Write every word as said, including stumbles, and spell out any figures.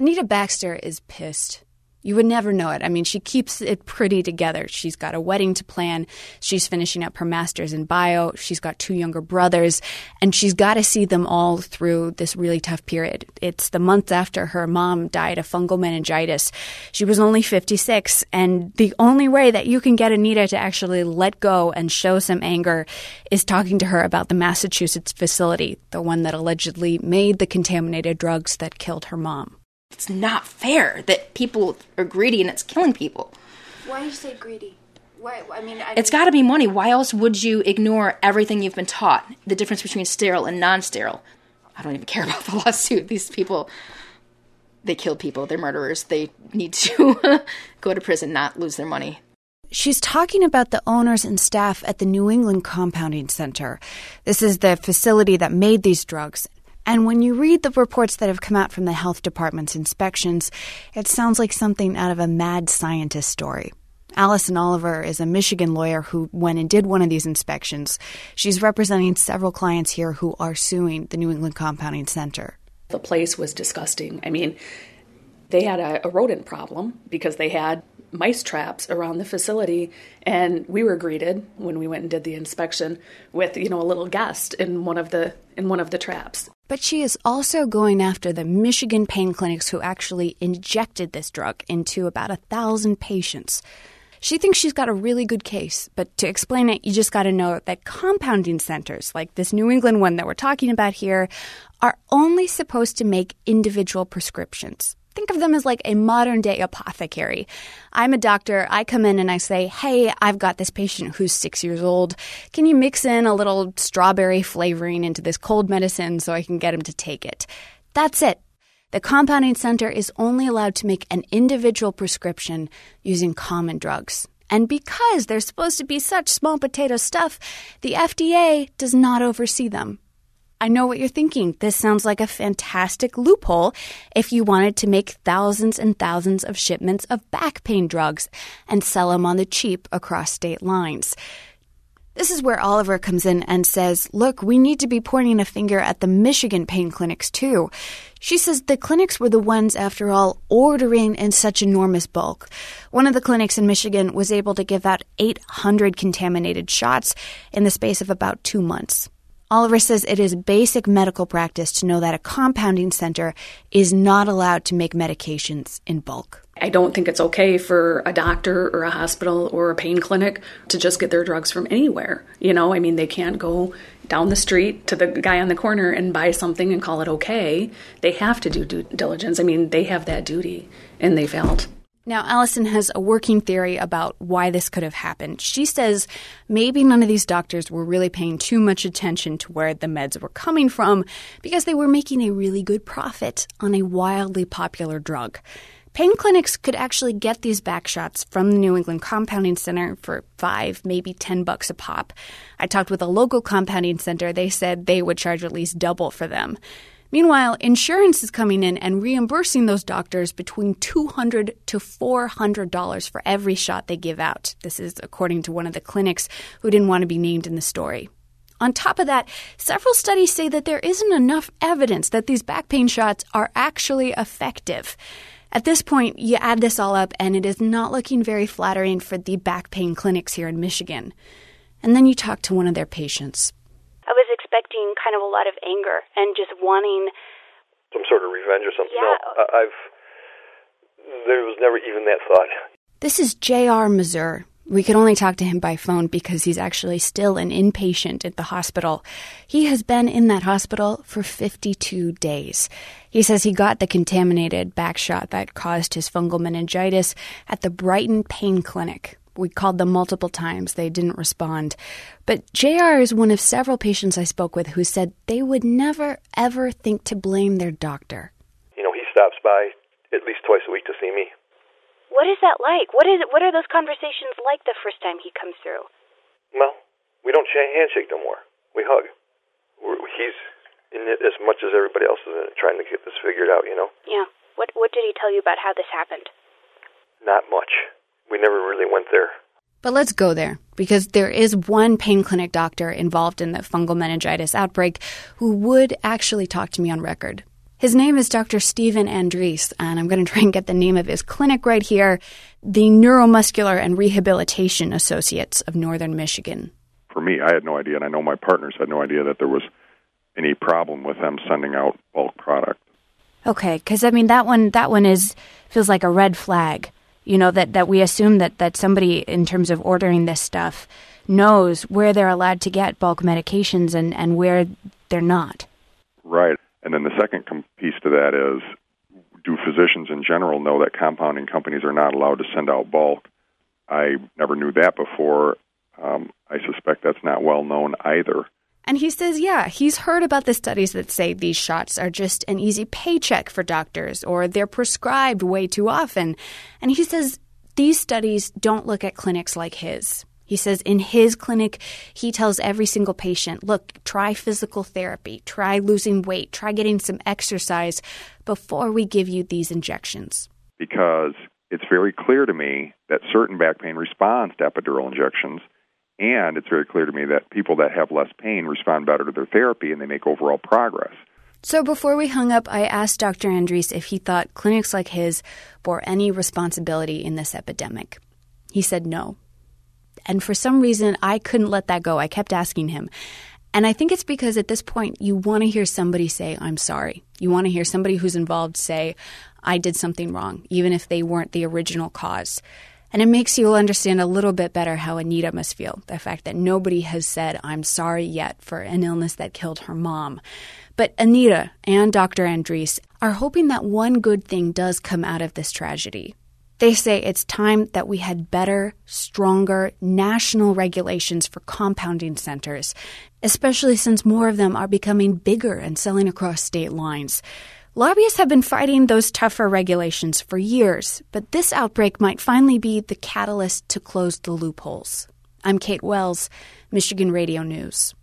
Anita Baxter is pissed. You would never know it. I mean, she keeps it pretty together. She's got a wedding to plan. She's finishing up her master's in bio. She's got two younger brothers, and she's got to see them all through this really tough period. It's the month after her mom died of fungal meningitis. She was only fifty-six, and the only way that you can get Anita to actually let go and show some anger is talking to her about the Massachusetts facility, the one that allegedly made the contaminated drugs that killed her mom. It's not fair that people are greedy and it's killing people. Why do you say greedy? Why? I mean, I it's got to be money. Why else would you ignore everything you've been taught? The difference between sterile and non-sterile. I don't even care about the lawsuit. These people, they kill people. They're murderers. They need to go to prison, not lose their money. She's talking about the owners and staff at the New England Compounding Center. This is the facility that made these drugs. And when you read the reports that have come out from the health department's inspections, it sounds like something out of a mad scientist story. Allison Oliver is a Michigan lawyer who went and did one of these inspections. She's representing several clients here who are suing the New England Compounding Center. The place was disgusting. I mean, they had a, a rodent problem because they had mice traps around the facility, and we were greeted when we went and did the inspection with, you know, a little guest in one of the in one of the traps. But she is also going after the Michigan pain clinics who actually injected this drug into about a thousand patients. She thinks she's got a really good case, but to explain it, you just got to know that compounding centers, like this New England one that we're talking about here, are only supposed to make individual prescriptions. Think of them as like a modern-day apothecary. I'm a doctor. I come in and I say, hey, I've got this patient who's six years old. Can you mix in a little strawberry flavoring into this cold medicine so I can get him to take it? That's it. The compounding center is only allowed to make an individual prescription using common drugs. And because they're supposed to be such small potato stuff, the F D A does not oversee them. I know what you're thinking. This sounds like a fantastic loophole if you wanted to make thousands and thousands of shipments of back pain drugs and sell them on the cheap across state lines. This is where Oliver comes in and says, look, we need to be pointing a finger at the Michigan pain clinics too. She says the clinics were the ones, after all, ordering in such enormous bulk. One of the clinics in Michigan was able to give out eight hundred contaminated shots in the space of about two months. Oliver says it is basic medical practice to know that a compounding center is not allowed to make medications in bulk. I don't think it's okay for a doctor or a hospital or a pain clinic to just get their drugs from anywhere. You know, I mean, they can't go down the street to the guy on the corner and buy something and call it okay. They have to do due diligence. I mean, they have that duty, and they failed. Now, Allison has a working theory about why this could have happened. She says maybe none of these doctors were really paying too much attention to where the meds were coming from because they were making a really good profit on a wildly popular drug. Pain clinics could actually get these back shots from the New England Compounding Center for five, maybe ten bucks a pop. I talked with a local compounding center. They said they would charge at least double for them. Meanwhile, insurance is coming in and reimbursing those doctors between two hundred dollars to four hundred dollars for every shot they give out. This is according to one of the clinics who didn't want to be named in the story. On top of that, several studies say that there isn't enough evidence that these back pain shots are actually effective. At this point, you add this all up, and it is not looking very flattering for the back pain clinics here in Michigan. And then you talk to one of their patients. I was expecting kind of a lot of anger and just wanting some sort of revenge or something. Yeah. No, I've there was never even that thought. This is J R Mazur. We could only talk to him by phone because he's actually still an inpatient at the hospital. He has been in that hospital for fifty-two days. He says he got the contaminated back shot that caused his fungal meningitis at the Brighton Pain Clinic. We called them multiple times. They didn't respond. But J R is one of several patients I spoke with who said they would never, ever think to blame their doctor. You know, he stops by at least twice a week to see me. What is that like? What is it? What are those conversations like the first time he comes through? Well, we don't handshake no more. We hug. We're, he's in it as much as everybody else is in it, trying to get this figured out, you know? Yeah. What What did he tell you about how this happened? Not much. We never really went there. But let's go there, because there is one pain clinic doctor involved in the fungal meningitis outbreak who would actually talk to me on record. His name is Doctor Stephen Andriese, and I'm going to try and get the name of his clinic right here, the Neuromuscular and Rehabilitation Associates of Northern Michigan. For me, I had no idea, and I know my partners had no idea that there was any problem with them sending out bulk product. Okay, because, I mean, that one that one is feels like a red flag, you know, that, that we assume that, that somebody, in terms of ordering this stuff, knows where they're allowed to get bulk medications and, and where they're not. Right. And then the second piece to that is, do physicians in general know that compounding companies are not allowed to send out bulk? I never knew that before. Um, I suspect that's not well known either. And he says, yeah, he's heard about the studies that say these shots are just an easy paycheck for doctors, or they're prescribed way too often. And he says these studies don't look at clinics like his. He says in his clinic, he tells every single patient, look, try physical therapy, try losing weight, try getting some exercise before we give you these injections. Because it's very clear to me that certain back pain responds to epidural injections, and it's very clear to me that people that have less pain respond better to their therapy and they make overall progress. So before we hung up, I asked Doctor Andriese if he thought clinics like his bore any responsibility in this epidemic. He said no. And for some reason, I couldn't let that go. I kept asking him. And I think it's because at this point, you want to hear somebody say, I'm sorry. You want to hear somebody who's involved say, I did something wrong, even if they weren't the original cause. And it makes you understand a little bit better how Anita must feel, the fact that nobody has said, I'm sorry yet for an illness that killed her mom. But Anita and Doctor Andriese are hoping that one good thing does come out of this tragedy. They say it's time that we had better, stronger national regulations for compounding centers, especially since more of them are becoming bigger and selling across state lines. Lobbyists have been fighting those tougher regulations for years, but this outbreak might finally be the catalyst to close the loopholes. I'm Kate Wells, Michigan Radio News.